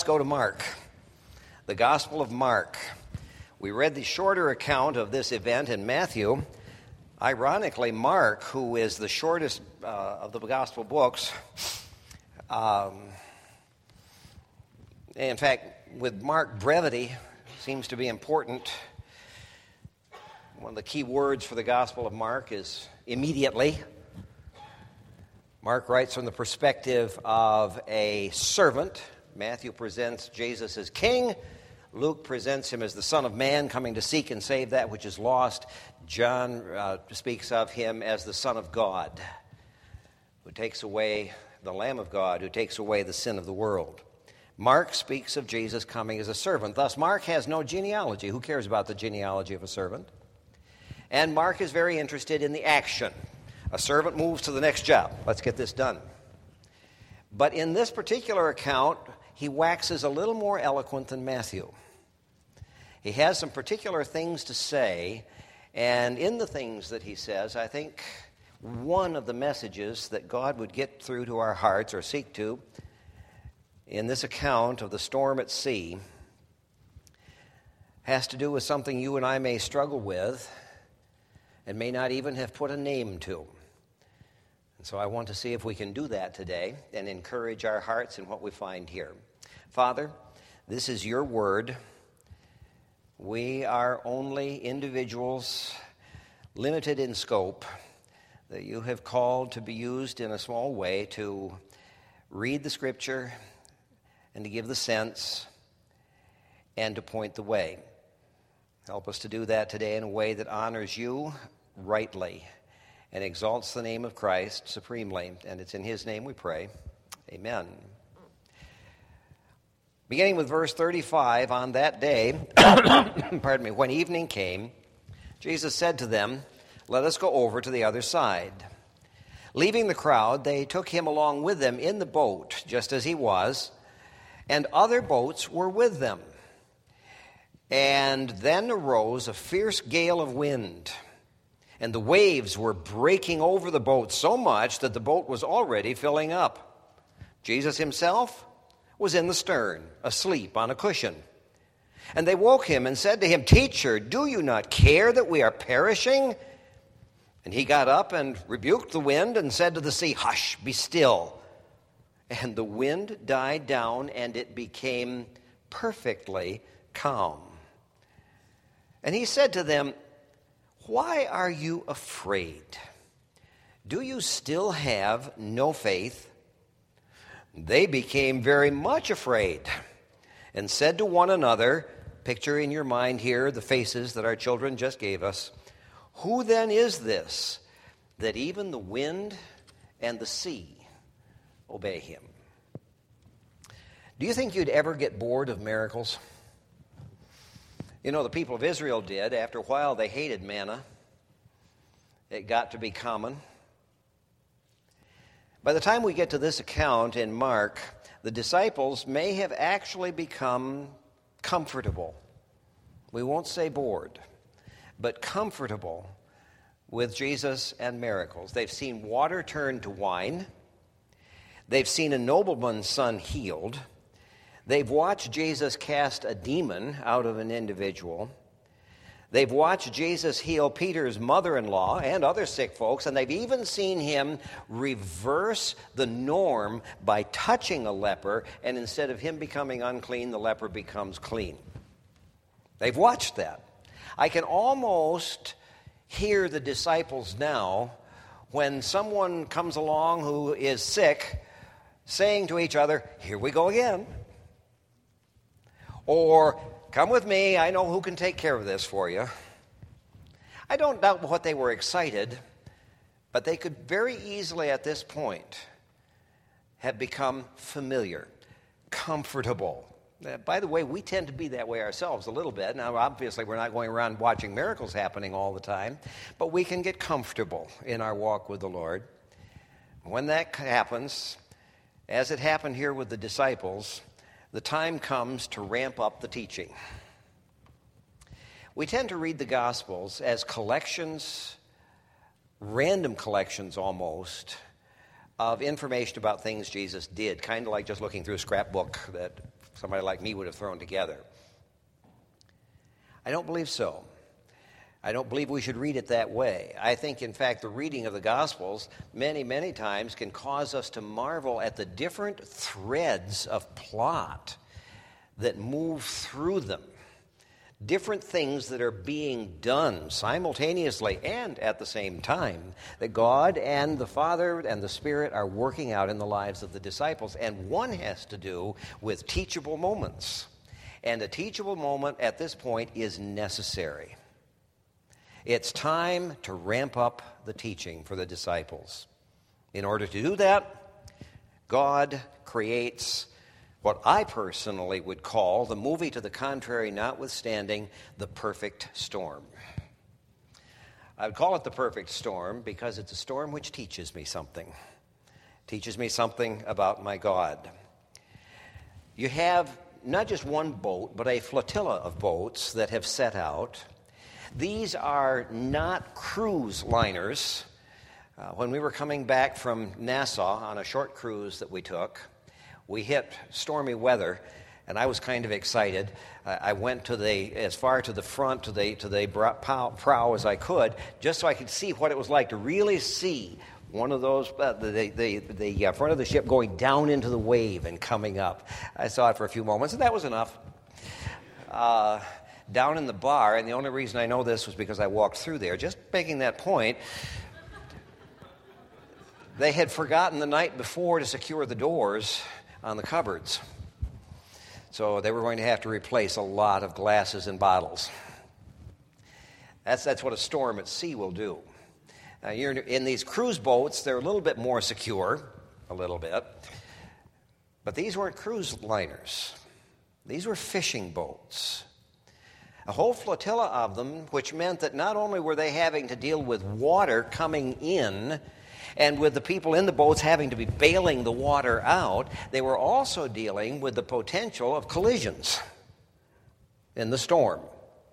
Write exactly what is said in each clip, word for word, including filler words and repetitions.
Go to Mark, the Gospel of Mark. We read the shorter account of this event in Matthew. Ironically, Mark, who is the shortest uh, of the Gospel books, um, in fact, with Mark, brevity seems to be important. One of the key words for the Gospel of Mark is immediately. Mark writes from the perspective of a servant. Matthew presents Jesus as king. Luke presents him as the Son of Man coming to seek and save that which is lost. John uh, speaks of him as the Son of God, who takes away the Lamb of God, who takes away the sin of the world. Mark speaks of Jesus coming as a servant. Thus, Mark has no genealogy. Who cares about the genealogy of a servant? And Mark is very interested in the action. A servant moves to the next job. Let's get this done. But in this particular account, he waxes a little more eloquent than Matthew. He has some particular things to say, and in the things that he says, I think one of the messages that God would get through to our hearts, or seek to, in this account of the storm at sea, has to do with something you and I may struggle with and may not even have put a name to. And so I want to see if we can do that today and encourage our hearts in what we find here. Father, this is your word. We are only individuals, limited in scope, that you have called to be used in a small way to read the Scripture and to give the sense and to point the way. Help us to do that today in a way that honors you rightly and exalts the name of Christ supremely. And it's in his name we pray. Amen. Beginning with verse thirty-five, on that day, pardon me, when evening came, Jesus said to them, "Let us go over to the other side." Leaving the crowd, they took him along with them in the boat, just as he was, and other boats were with them. And then arose a fierce gale of wind, and the waves were breaking over the boat so much that the boat was already filling up. Jesus himself was in the stern, asleep on a cushion. And they woke him and said to him, "Teacher, do you not care that we are perishing?" And he got up and rebuked the wind and said to the sea, "Hush, be still." And the wind died down, and it became perfectly calm. And he said to them, "Why are you afraid? Do you still have no faith?" They became very much afraid and said to one another, picture in your mind here the faces that our children just gave us, "Who then is this, that even the wind and the sea obey him?" Do you think you'd ever get bored of miracles? You know, the people of Israel did. After a while, they hated manna. It got to be common. By the time we get to this account in Mark, the disciples may have actually become comfortable. We won't say bored, but comfortable with Jesus and miracles. They've seen water turn to wine. They've seen a nobleman's son healed. They've watched Jesus cast a demon out of an individual. They've watched Jesus heal Peter's mother-in-law and other sick folks, and they've even seen him reverse the norm by touching a leper, and instead of him becoming unclean, the leper becomes clean. They've watched that. I can almost hear the disciples now when someone comes along who is sick saying to each other, "Here we go again." Or, "Come with me, I know who can take care of this for you." I don't doubt what they were excited, but they could very easily at this point have become familiar, comfortable. Uh, by the way, we tend to be that way ourselves a little bit. Now, obviously, we're not going around watching miracles happening all the time, but we can get comfortable in our walk with the Lord. When that happens, as it happened here with the disciples, the time comes to ramp up the teaching. We tend to read the Gospels as collections, random collections almost, of information about things Jesus did, kind of like just looking through a scrapbook that somebody like me would have thrown together. I don't believe so. I don't believe we should read it that way. I think, in fact, the reading of the Gospels many, many times can cause us to marvel at the different threads of plot that move through them. Different things that are being done simultaneously and at the same time that God and the Father and the Spirit are working out in the lives of the disciples. And one has to do with teachable moments. And a teachable moment at this point is necessary. It's time to ramp up the teaching for the disciples. In order to do that, God creates what I personally would call, the movie to the contrary notwithstanding, the perfect storm. I would call it the perfect storm because it's a storm which teaches me something. Teaches me something about my God. You have not just one boat, but a flotilla of boats that have set out. These are not cruise liners. Uh, when we were coming back from Nassau on a short cruise that we took, we hit stormy weather, and I was kind of excited. Uh, I went to the as far to the front, to the to the prow, prow as I could, just so I could see what it was like to really see one of those, uh, the the, the uh, front of the ship going down into the wave and coming up. I saw it for a few moments, and that was enough. Uh, down in the bar, and the only reason I know this was because I walked through there, just making that point, they had forgotten the night before to secure the doors on the cupboards. So they were going to have to replace a lot of glasses and bottles. That's, that's what a storm at sea will do. Now, you're in these cruise boats, they're a little bit more secure, a little bit. But these weren't cruise liners. These were fishing boats. A whole flotilla of them, which meant that not only were they having to deal with water coming in, and with the people in the boats having to be bailing the water out, they were also dealing with the potential of collisions in the storm.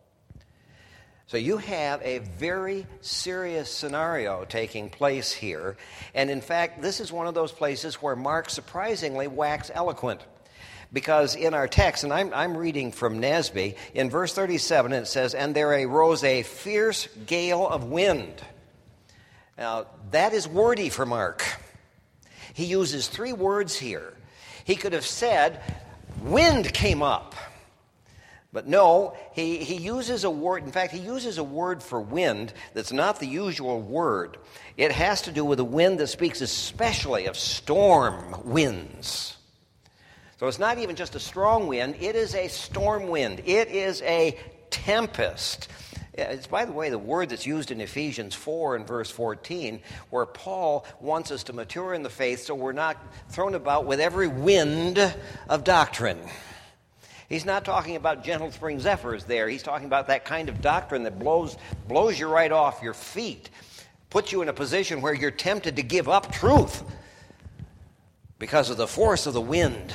So you have a very serious scenario taking place here. And in fact, this is one of those places where Mark surprisingly waxes eloquent. Because in our text, and I'm, I'm reading from Nasby, in verse thirty-seven it says, "And there arose a fierce gale of wind." Now, that is wordy for Mark. He uses three words here. He could have said, wind came up. But no, he, he uses a word. In fact, he uses a word for wind that's not the usual word. It has to do with a wind that speaks especially of storm winds. So it's not even just a strong wind. It is a storm wind. It is a tempest. It's, by the way, the word that's used in Ephesians four and verse fourteen, where Paul wants us to mature in the faith so we're not thrown about with every wind of doctrine. He's not talking about gentle spring zephyrs there. He's talking about that kind of doctrine that blows, blows you right off your feet, puts you in a position where you're tempted to give up truth because of the force of the wind.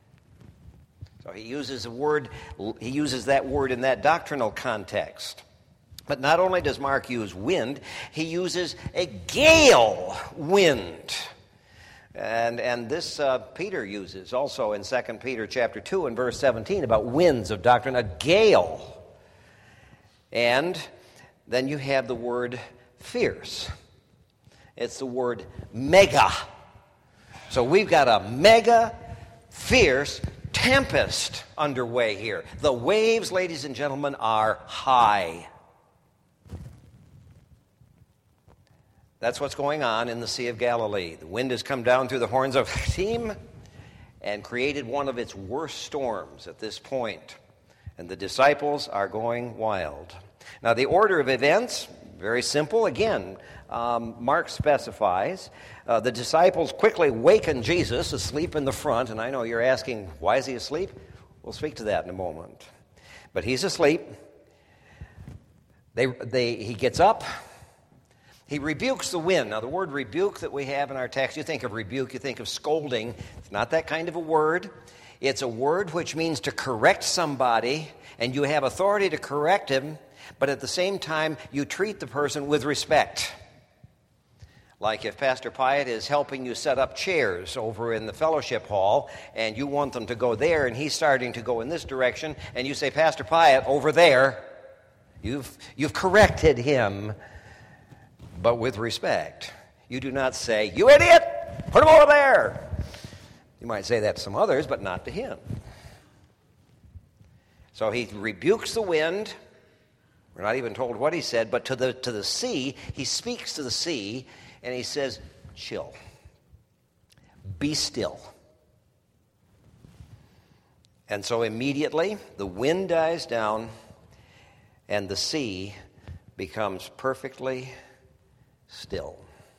So he uses a word, he uses that word in that doctrinal context. But not only does Mark use wind, he uses a gale wind. And, and this uh, Peter uses also in Second Peter chapter two and verse seventeen about winds of doctrine, a gale. And then you have the word fierce. It's the word mega. So we've got a mega, fierce tempest underway here. The waves, ladies and gentlemen, are high. That's what's going on in the Sea of Galilee. The wind has come down through the horns of Chittim and created one of its worst storms at this point. And the disciples are going wild. Now, the order of events, very simple. Again, um, Mark specifies. Uh, the disciples quickly waken Jesus asleep in the front. And I know you're asking, why is he asleep? We'll speak to that in a moment. But he's asleep. They, they, he gets up. He rebukes the wind. Now, the word rebuke that we have in our text, you think of rebuke, you think of scolding. It's not that kind of a word. It's a word which means to correct somebody, and you have authority to correct him, but at the same time, you treat the person with respect. Like if Pastor Pyatt is helping you set up chairs over in the fellowship hall, and you want them to go there, and he's starting to go in this direction, and you say, Pastor Pyatt, over there, you've, you've corrected him, but with respect. You do not say, you idiot, put him over there. You might say that to some others, but not to him. So he rebukes the wind. We're not even told what he said, but to the, to the sea, he speaks to the sea, and he says, chill. Be still. And so immediately, the wind dies down, and the sea becomes perfectly still.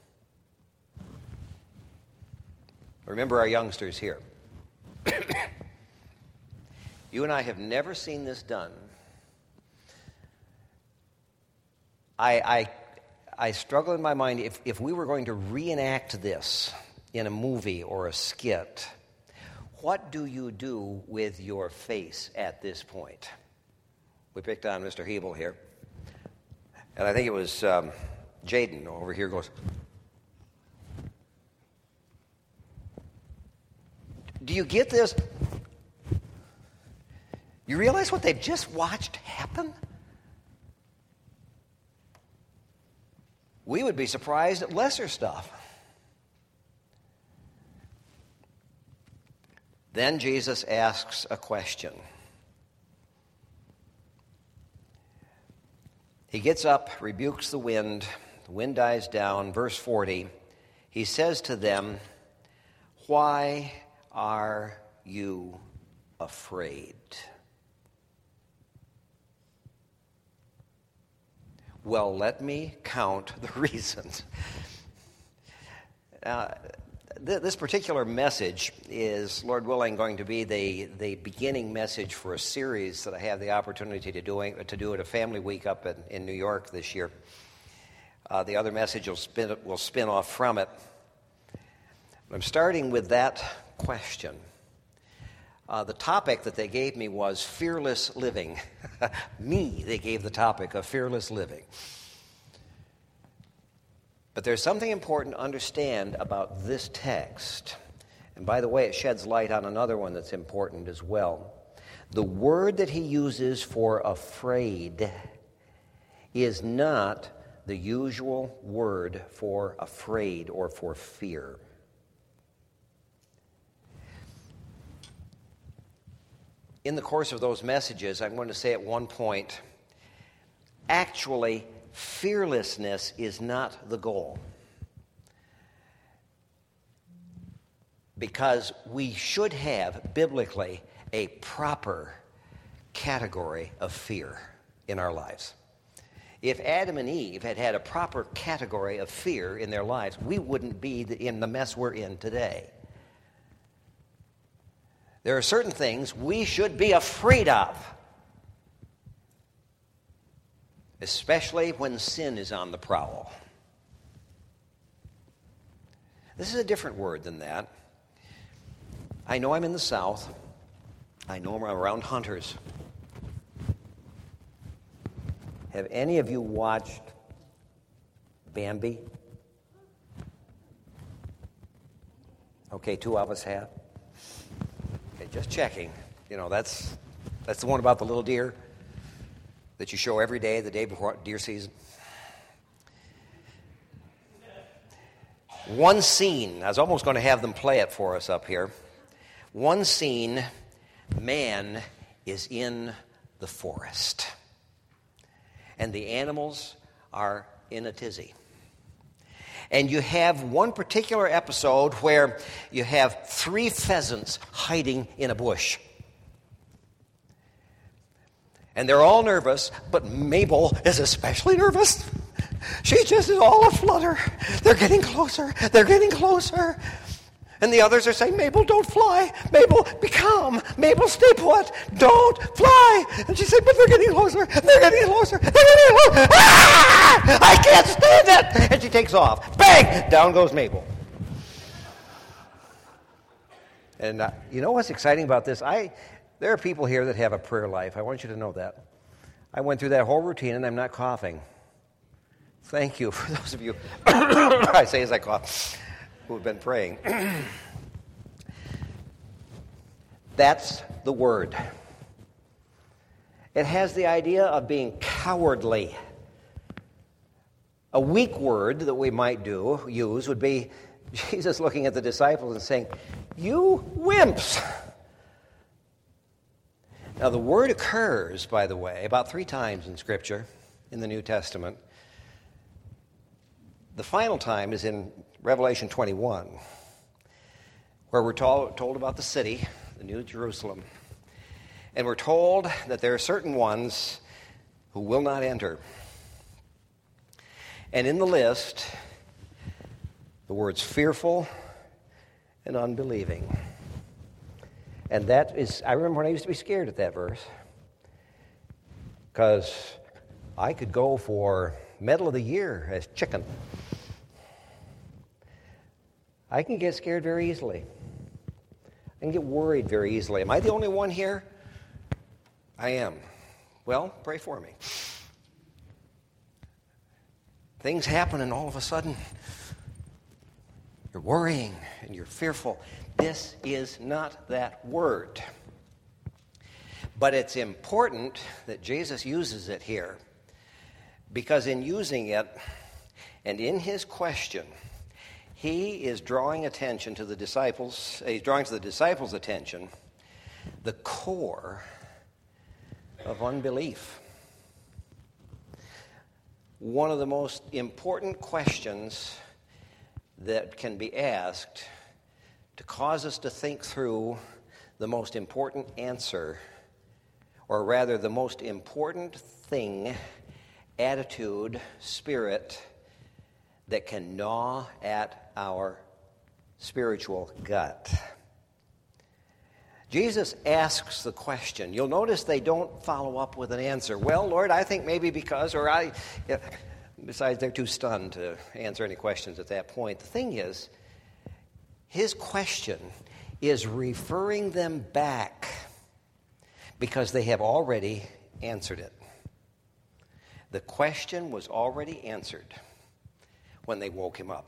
Remember our youngsters here. You and I have never seen this done. I, I, I struggle in my mind, if, if we were going to reenact this in a movie or a skit, what do you do with your face at this point? We picked on Mister Hebel here. And I think it was um, Jaden over here goes, do you get this? You realize what they've just watched happen? We would be surprised at lesser stuff. Then Jesus asks a question. He gets up, rebukes the wind. The wind dies down. Verse forty, he says to them, why are you afraid? Well, let me count the reasons. Uh, th- this particular message is, Lord willing, going to be the, the beginning message for a series that I have the opportunity to, doing, to do at a family week up in, in New York this year. Uh, the other message will spin, will spin off from it. I'm starting with that question. Uh, the topic that they gave me was fearless living. Me, they gave the topic of fearless living. But there's something important to understand about this text. And by the way, it sheds light on another one that's important as well. The word that he uses for afraid is not the usual word for afraid or for fear. In the course of those messages, I'm going to say at one point, actually, fearlessness is not the goal. Because we should have, biblically, a proper category of fear in our lives. If Adam and Eve had had a proper category of fear in their lives, we wouldn't be in the mess we're in today. There are certain things we should be afraid of, especially when sin is on the prowl. This is a different word than that. I know I'm in the South. I know I'm around hunters. Have any of you watched Bambi? Okay, two of us have. Just checking. You know, that's that's the one about the little deer that you show every day, the day before deer season. One scene, I was almost going to have them play it for us up here. One scene, man is in the forest. And the animals are in a tizzy. And you have one particular episode where you have three pheasants hiding in a bush. And they're all nervous, but Mabel is especially nervous. She just is all aflutter. They're getting closer. They're getting closer. And the others are saying, Mabel, don't fly. Mabel, be calm. Mabel, stay put. Don't fly. And she said, but they're getting closer. They're getting closer. They're getting closer. Ah! I can't stand it. And she takes off. Bang! Down goes Mabel. And uh, you know what's exciting about this? I There are people here that have a prayer life. I want you to know that. I went through that whole routine, and I'm not coughing. Thank you for those of you, I say as I cough, who have been praying. That's the word. It has the idea of being cowardly. A weak word that we might do use would be Jesus looking at the disciples and saying, "You wimps." Now, the word occurs, by the way, about three times in Scripture in the New Testament. The final time is in Revelation twenty-one, where we're told, told about the city, the New Jerusalem. And we're told that there are certain ones who will not enter. And in the list, the words fearful and unbelieving. And that is, I remember when I used to be scared at that verse, because I could go for medal of the year as chicken. I can get scared very easily. I can get worried very easily. Am I the only one here? I am. Well, pray for me. Things happen and all of a sudden you're worrying and you're fearful. This is not that word. But it's important that Jesus uses it here, because in using it and in his question, he is drawing attention to the disciples, he's drawing to the disciples' attention the core of unbelief. One of the most important questions that can be asked to cause us to think through the most important answer, or rather the most important thing, attitude, spirit, that can gnaw at our spiritual gut. Jesus asks the question. You'll notice they don't follow up with an answer. Well, Lord, I think maybe because, or I... Yeah. Besides, they're too stunned to answer any questions at that point. The thing is, his question is referring them back because they have already answered it. The question was already answered when they woke him up.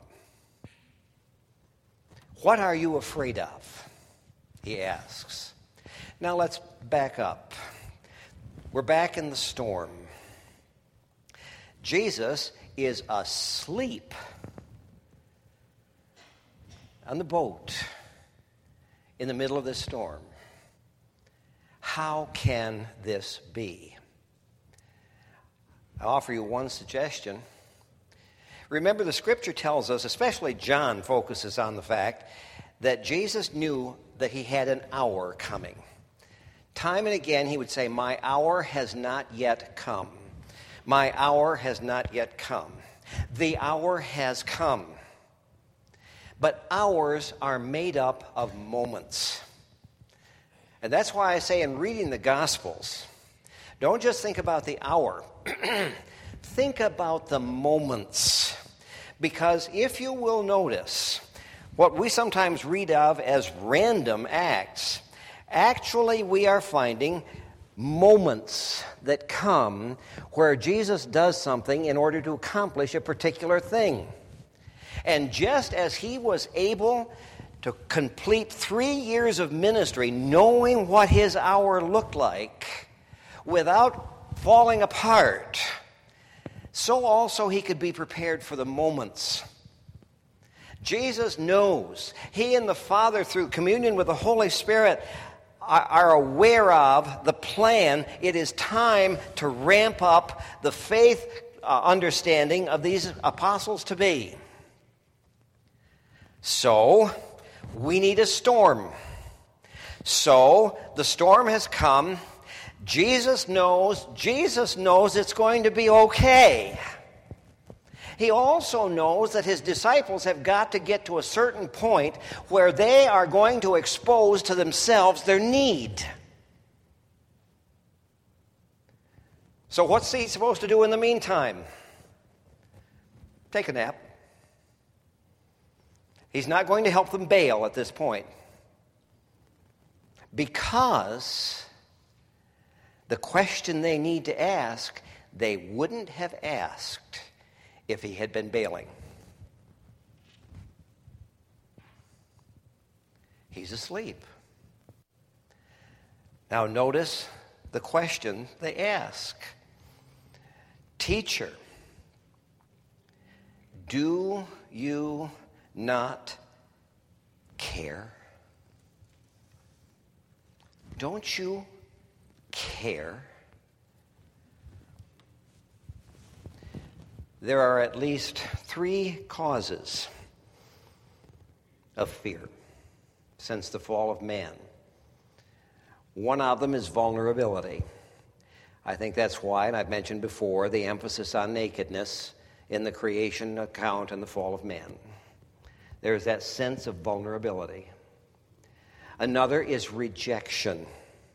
What are you afraid of? He asks. Now let's back up. We're back in the storm. Jesus is asleep on the boat in the middle of this storm. How can this be? I offer you one suggestion. Remember, the Scripture tells us, especially John focuses on the fact that Jesus knew that he had an hour coming. Time and again he would say, "My hour has not yet come. My hour has not yet come." The hour has come. But hours are made up of moments. And that's why I say in reading the Gospels, don't just think about the hour. Think about the moments. Because if you will notice, what we sometimes read of as random acts, actually we are finding moments that come where Jesus does something in order to accomplish a particular thing. And just as he was able to complete three years of ministry knowing what his hour looked like without falling apart, so also he could be prepared for the moments. Jesus knows. He and the Father, through communion with the Holy Spirit, are aware of the plan. It is time to ramp up the faith uh, understanding of these apostles to be. So, we need a storm. So, the storm has come. Jesus knows, Jesus knows it's going to be okay. He also knows that his disciples have got to get to a certain point where they are going to expose to themselves their need. So what's he supposed to do in the meantime? Take a nap. He's not going to help them bail at this point, because the question they need to ask, they wouldn't have asked if he had been bailing. He's asleep. Now notice the question they ask. Teacher, do you not care? Don't you care? There are at least three causes of fear since the fall of man. One of them is vulnerability. I think that's why, and I've mentioned before, the emphasis on nakedness in the creation account and the fall of man. There's that sense of vulnerability. Another is rejection.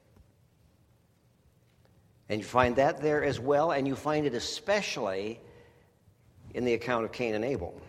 And you find that there as well, and you find it especially in the account of Cain and Abel.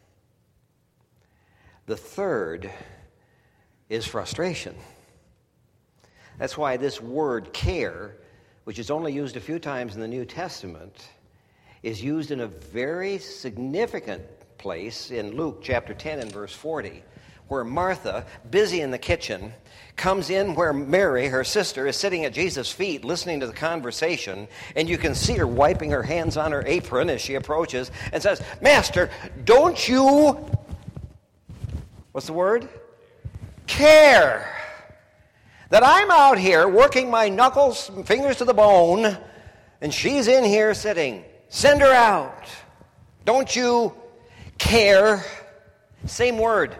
The third is frustration. That's why this word care, which is only used a few times in the New Testament, is used in a very significant place in Luke chapter ten and verse forty, where Martha, busy in the kitchen, comes in where Mary, her sister, is sitting at Jesus' feet listening to the conversation, and you can see her wiping her hands on her apron as she approaches and says, Master, don't you, what's the word? Care that I'm out here working my knuckles and fingers to the bone, and she's in here sitting. Send her out. Don't you care? Same word.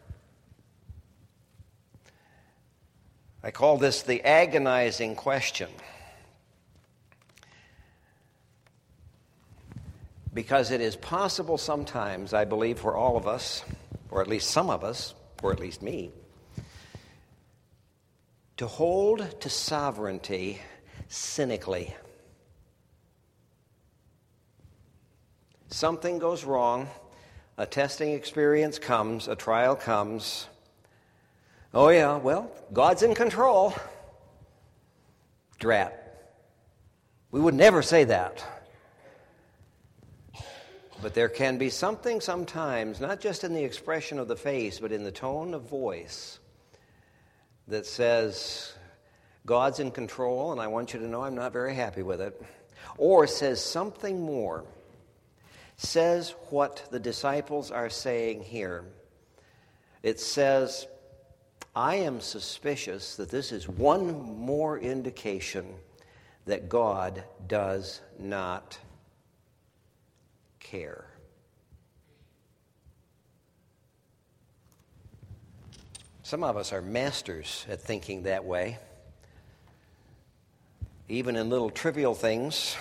I call this the agonizing question. Because it is possible sometimes, I believe, for all of us, or at least some of us, or at least me, to hold to sovereignty cynically. Something goes wrong, a testing experience comes, a trial comes. Oh yeah, well, God's in control. Drat. We would never say that. But there can be something sometimes, not just in the expression of the face, but in the tone of voice, that says, God's in control, and I want you to know I'm not very happy with it. Or says something more. Says what the disciples are saying here. It says, I am suspicious that this is one more indication that God does not care. Some of us are masters at thinking that way, even in little trivial things,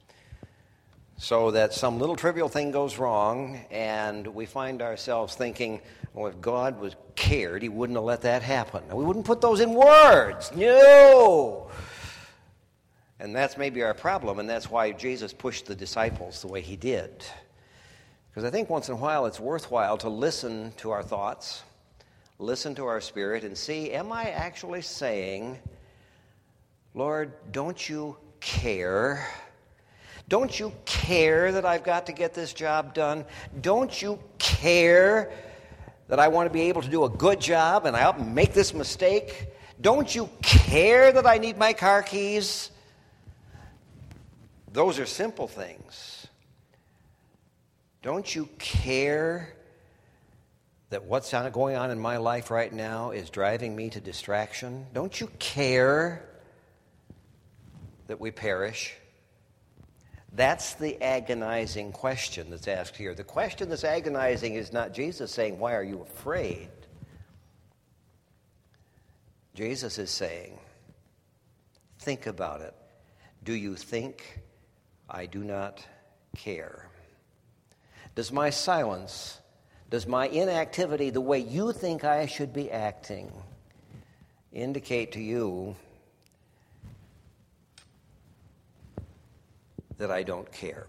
so that some little trivial thing goes wrong and we find ourselves thinking, well, if God was cared, he wouldn't have let that happen. We wouldn't put those in words. No! And that's maybe our problem, and that's why Jesus pushed the disciples the way he did. Because I think once in a while it's worthwhile to listen to our thoughts, listen to our spirit, and see, am I actually saying, Lord, don't you care? Don't you care that I've got to get this job done? Don't you care that I want to be able to do a good job and I'll make this mistake? Don't you care that I need my car keys? Those are simple things. Don't you care that what's going on in my life right now is driving me to distraction? Don't you care that we perish? That's the agonizing question that's asked here. The question that's agonizing is not Jesus saying, why are you afraid? Jesus is saying, think about it. Do you think I do not care? Does my silence, does my inactivity, the way you think I should be acting, indicate to you that I don't care?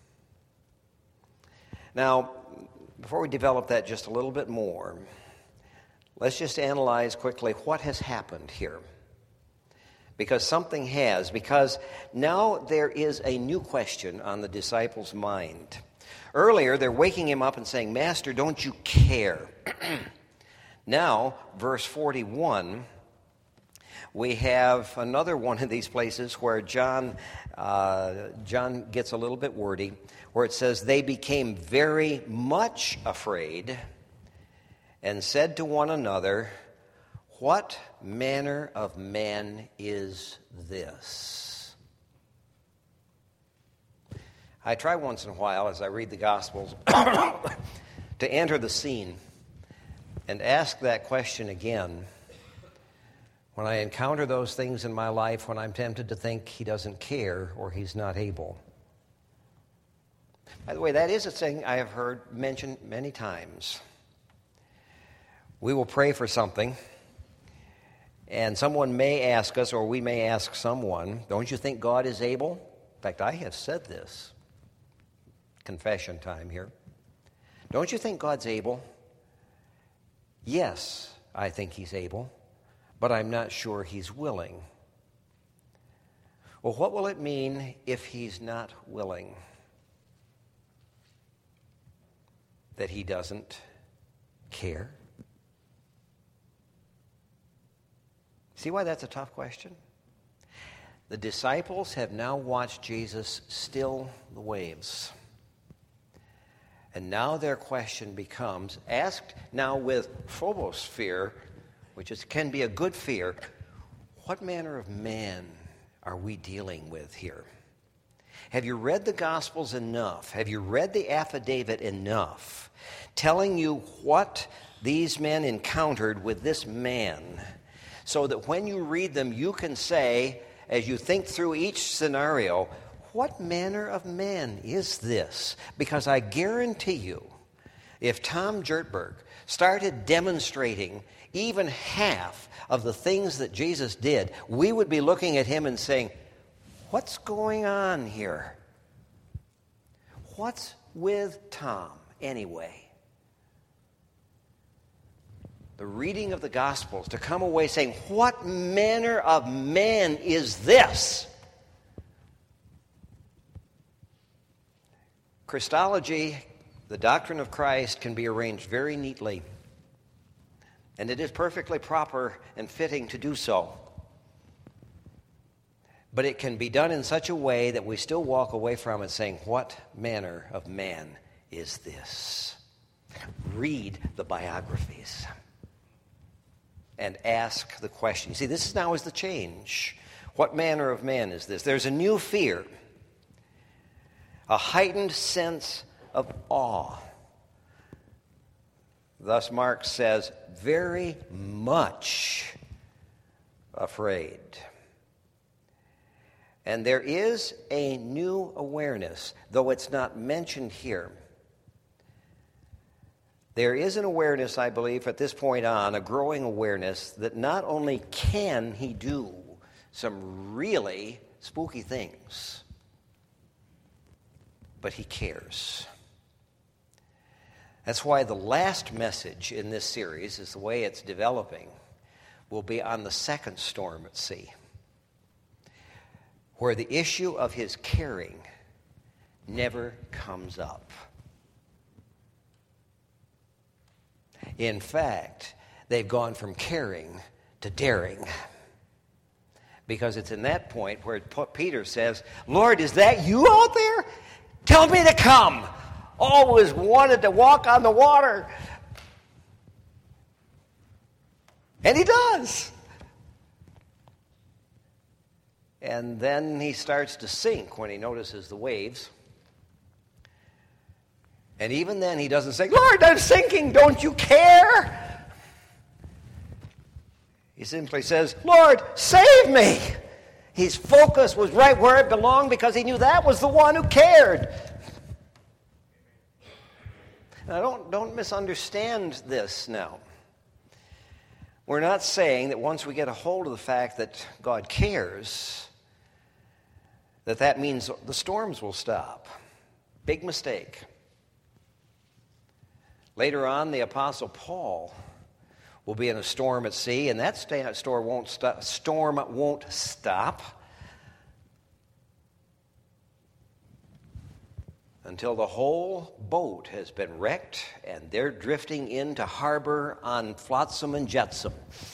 Now, before we develop that just a little bit more, let's just analyze quickly what has happened here. Because something has, because now there is a new question on the disciples' mind. Earlier, they're waking him up and saying, Master, don't you care? Now, verse forty-one, we have another one of these places where John, uh, John gets a little bit wordy, where it says, they became very much afraid and said to one another, what manner of man is this? I try once in a while, as I read the Gospels, to enter the scene and ask that question again when I encounter those things in my life when I'm tempted to think he doesn't care or he's not able. By the way, that is a thing I have heard mentioned many times. We will pray for something, and someone may ask us, or we may ask someone, don't you think God is able? In fact, I have said this. Confession time here. Don't you think God's able? Yes, I think he's able, but I'm not sure he's willing. Well, what will it mean if he's not willing? That he doesn't care? See why that's a tough question? The disciples have now watched Jesus still the waves. And now their question becomes, asked now with phobos fear, which is, can be a good fear, what manner of man are we dealing with here? Have you read the Gospels enough? Have you read the affidavit enough telling you what these men encountered with this man, so that when you read them, you can say, as you think through each scenario, what manner of man is this? Because I guarantee you, if Tom Jertberg started demonstrating even half of the things that Jesus did, we would be looking at him and saying, what's going on here? What's with Tom anyway? The reading of the Gospels, to come away saying, what manner of man is this? Christology, the doctrine of Christ, can be arranged very neatly. And it is perfectly proper and fitting to do so. But it can be done in such a way that we still walk away from it saying, what manner of man is this? Read the biographies and ask the question. You see, this now is the change. What manner of man is this? There's a new fear, a heightened sense of awe. Thus, Mark says, very much afraid. And there is a new awareness, though it's not mentioned here. There is an awareness, I believe, at this point on, a growing awareness that not only can he do some really spooky things, but he cares. That's why the last message in this series, is the way it's developing, will be on the second storm at sea, where the issue of his caring never comes up. In fact, they've gone from caring to daring. Because it's in that point where Peter says, Lord, is that you out there? Tell me to come. Always wanted to walk on the water. And he does. And then he starts to sink when he notices the waves. And even then he doesn't say, Lord, I'm sinking, don't you care? He simply says, Lord, save me. His focus was right where it belonged because he knew that was the one who cared. Now, don't, don't misunderstand this now. We're not saying that once we get a hold of the fact that God cares, that that means the storms will stop. Big mistake. Later on, the Apostle Paul will be in a storm at sea, and that storm won't stop. Storm won't stop until the whole boat has been wrecked and they're drifting into harbor on flotsam and jetsam.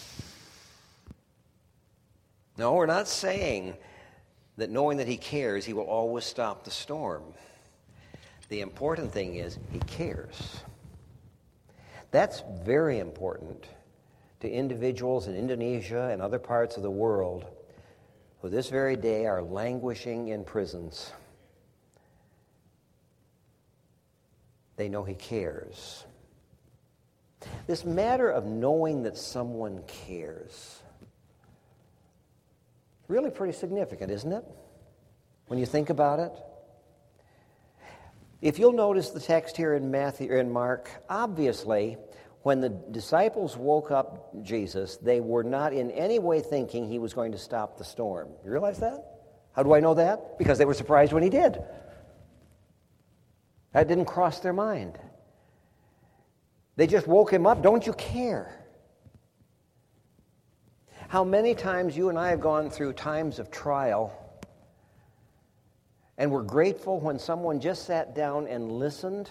No, we're not saying that knowing that he cares, he will always stop the storm. The important thing is he cares. That's very important to individuals in Indonesia and other parts of the world who this very day are languishing in prisons. They know he cares. This matter of knowing that someone cares, really pretty significant, isn't it? When you think about it. If you'll notice the text here in Matthew or in Mark, obviously, when the disciples woke up Jesus, they were not in any way thinking he was going to stop the storm. You realize that? How do I know that? Because they were surprised when he did. That didn't cross their mind. They just woke him up. Don't you care? How many times you and I have gone through times of trial and we're grateful when someone just sat down and listened,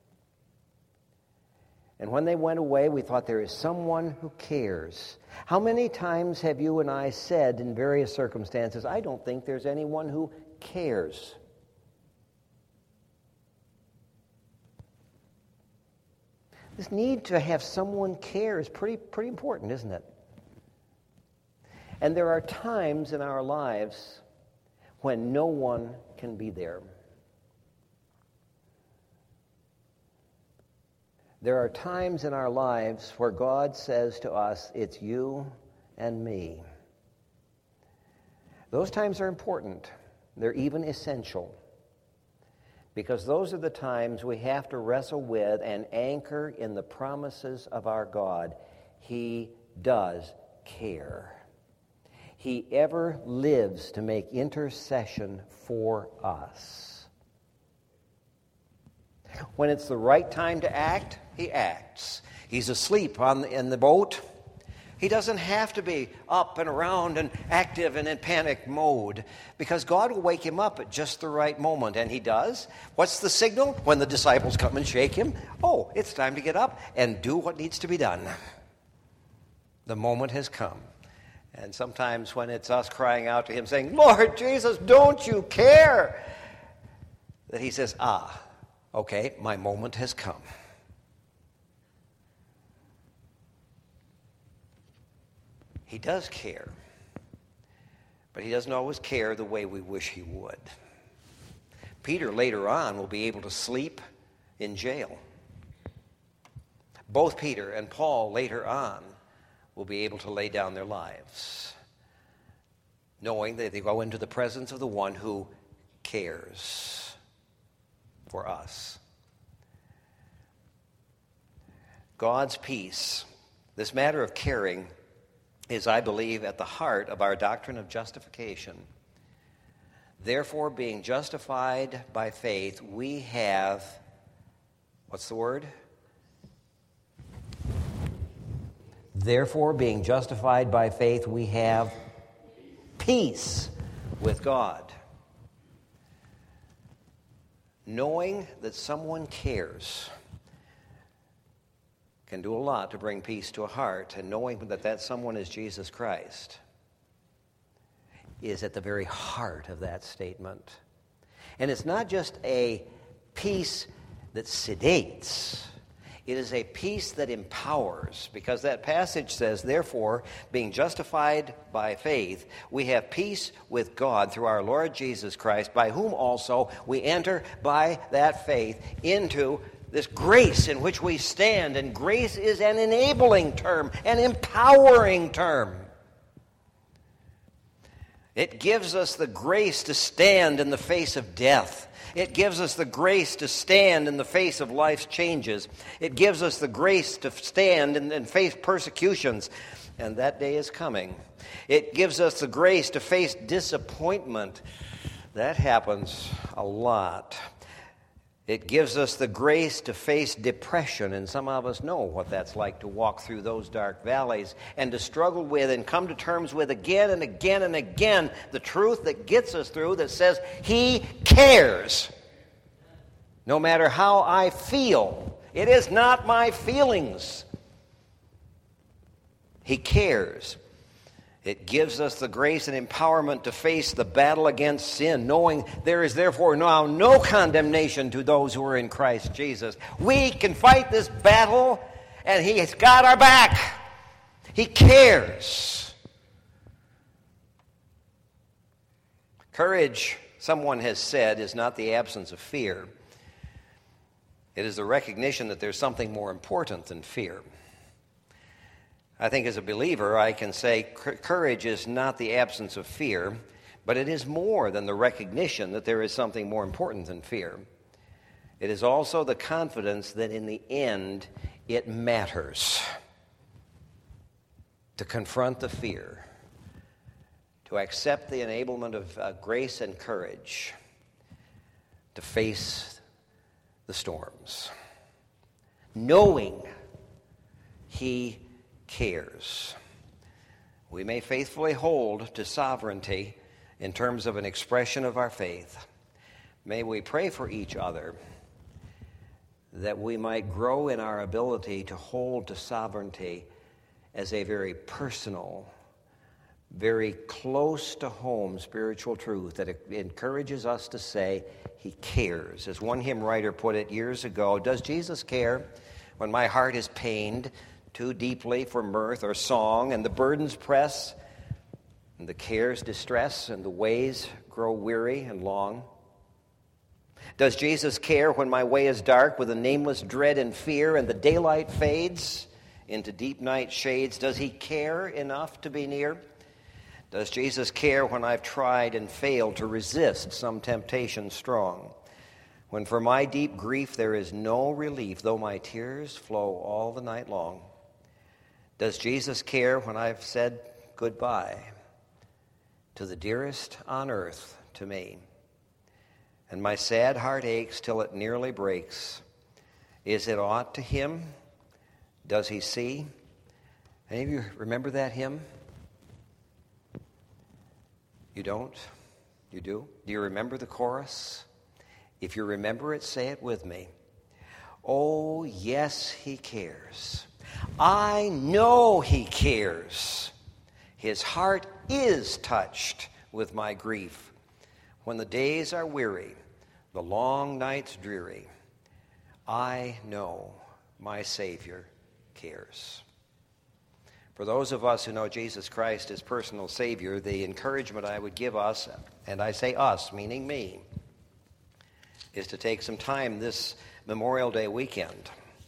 and when they went away we thought there is someone who cares. How many times have you and I said in various circumstances, I don't think there's anyone who cares? This need to have someone care is pretty, pretty important, isn't it? And there are times in our lives when no one can be there. There are times in our lives where God says to us, it's you and me. Those times are important. They're even essential. Because those are the times we have to wrestle with and anchor in the promises of our God. He does care. He ever lives to make intercession for us. When it's the right time to act, he acts. He's asleep on the, in the boat. He doesn't have to be up and around and active and in panic mode, because God will wake him up at just the right moment, and he does. What's the signal? When the disciples come and shake him, oh, it's time to get up and do what needs to be done. The moment has come. And sometimes when it's us crying out to him saying, Lord Jesus, don't you care? That he says, ah, okay, my moment has come. He does care, but he doesn't always care the way we wish he would. Peter later on will be able to sleep in jail. Both Peter and Paul later on will be able to lay down their lives, knowing that they go into the presence of the one who cares for us. God's peace, this matter of caring, is, I believe, at the heart of our doctrine of justification. Therefore, being justified by faith, we have, what's the word? Therefore, being justified by faith, we have peace with God. Knowing that someone cares can do a lot to bring peace to a heart, and knowing that that someone is Jesus Christ is at the very heart of that statement. And it's not just a peace that sedates. It is a peace that empowers, because that passage says, therefore, being justified by faith, we have peace with God through our Lord Jesus Christ, by whom also we enter by that faith into this grace in which we stand. And grace is an enabling term, an empowering term. It gives us the grace to stand in the face of death. It gives us the grace to stand in the face of life's changes. It gives us the grace to stand and, and face persecutions. And that day is coming. It gives us the grace to face disappointment. That happens a lot. It gives us the grace to face depression, and some of us know what that's like, to walk through those dark valleys and to struggle with and come to terms with again and again and again the truth that gets us through, that says He cares. No matter how I feel, it is not my feelings. He cares. It gives us the grace and empowerment to face the battle against sin, knowing there is therefore now no condemnation to those who are in Christ Jesus. We can fight this battle, and He has got our back. He cares. Courage, someone has said, is not the absence of fear. It is the recognition that there's something more important than fear. I think as a believer, I can say courage is not the absence of fear, but it is more than the recognition that there is something more important than fear. It is also the confidence that in the end it matters to confront the fear, to accept the enablement of uh, grace and courage, to face the storms, knowing He cares. We may faithfully hold to sovereignty in terms of an expression of our faith. May we pray for each other that we might grow in our ability to hold to sovereignty as a very personal, very close to home spiritual truth that encourages us to say He cares. As one hymn writer put it years ago, does Jesus care when my heart is pained too deeply for mirth or song, and the burdens press, and the cares distress, and the ways grow weary and long? Does Jesus care when my way is dark with a nameless dread and fear, and the daylight fades into deep night shades? Does He care enough to be near? Does Jesus care when I've tried and failed to resist some temptation strong? When for my deep grief there is no relief, though my tears flow all the night long? Does Jesus care when I've said goodbye to the dearest on earth to me, and my sad heart aches till it nearly breaks? Is it aught to Him? Does He see? Any of you remember that hymn? You don't? You do? Do you remember the chorus? If you remember it, say it with me. Oh, yes, He cares. I know He cares. His heart is touched with my grief. When the days are weary, the long nights dreary, I know my Savior cares. For those of us who know Jesus Christ as personal Savior, the encouragement I would give us, and I say us, meaning me, is to take some time this Memorial Day weekend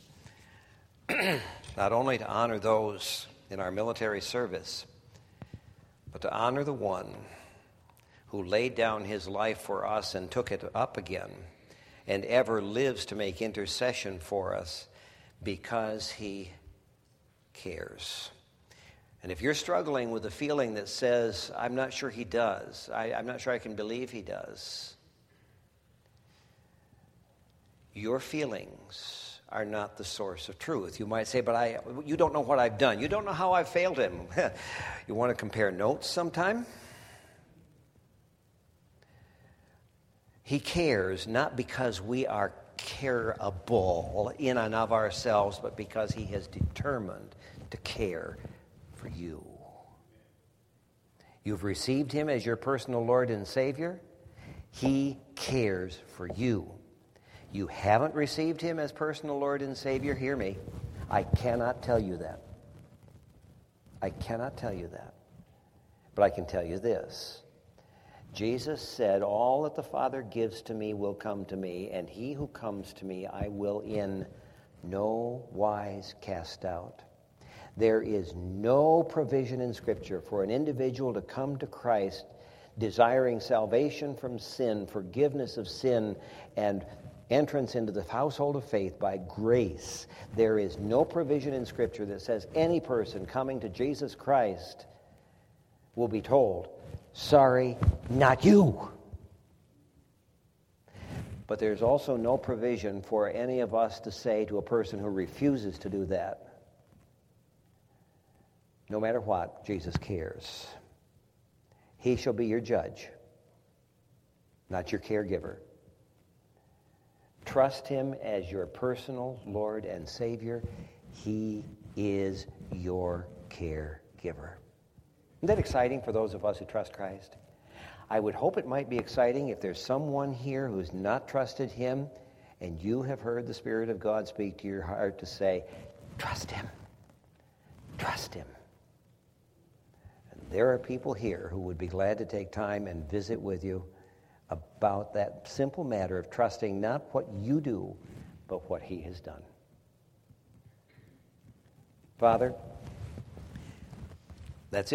not only to honor those in our military service, but to honor the one who laid down his life for us and took it up again and ever lives to make intercession for us because He cares. And if you're struggling with a feeling that says, I'm not sure He does, I, I'm not sure I can believe He does, your feelings are not the source of truth. You might say, but I, you don't know what I've done. You don't know how I've failed Him. You want to compare notes sometime? He cares not because we are careable in and of ourselves, but because He has determined to care for you. You've received Him as your personal Lord and Savior. He cares for you. You haven't received Him as personal Lord and Savior, hear me. I cannot tell you that. I cannot tell you that. But I can tell you this. Jesus said, all that the Father gives to me will come to me, and he who comes to me I will in no wise cast out. There is no provision in Scripture for an individual to come to Christ desiring salvation from sin, forgiveness of sin, and entrance into the household of faith by grace. There is no provision in Scripture that says any person coming to Jesus Christ will be told, sorry, not you. But there's also no provision for any of us to say to a person who refuses to do that, no matter what, Jesus cares. He shall be your judge, not your caregiver. trust him as your personal Lord and Savior. He is your caregiver. Isn't that exciting for those of us who trust Christ? I would hope it might be exciting if there's someone here who's not trusted him and you have heard the Spirit of God speak to your heart to say, trust him. Trust him. And there are people here who would be glad to take time and visit with you about that simple matter of trusting not what you do, but what he has done. Father, that's it.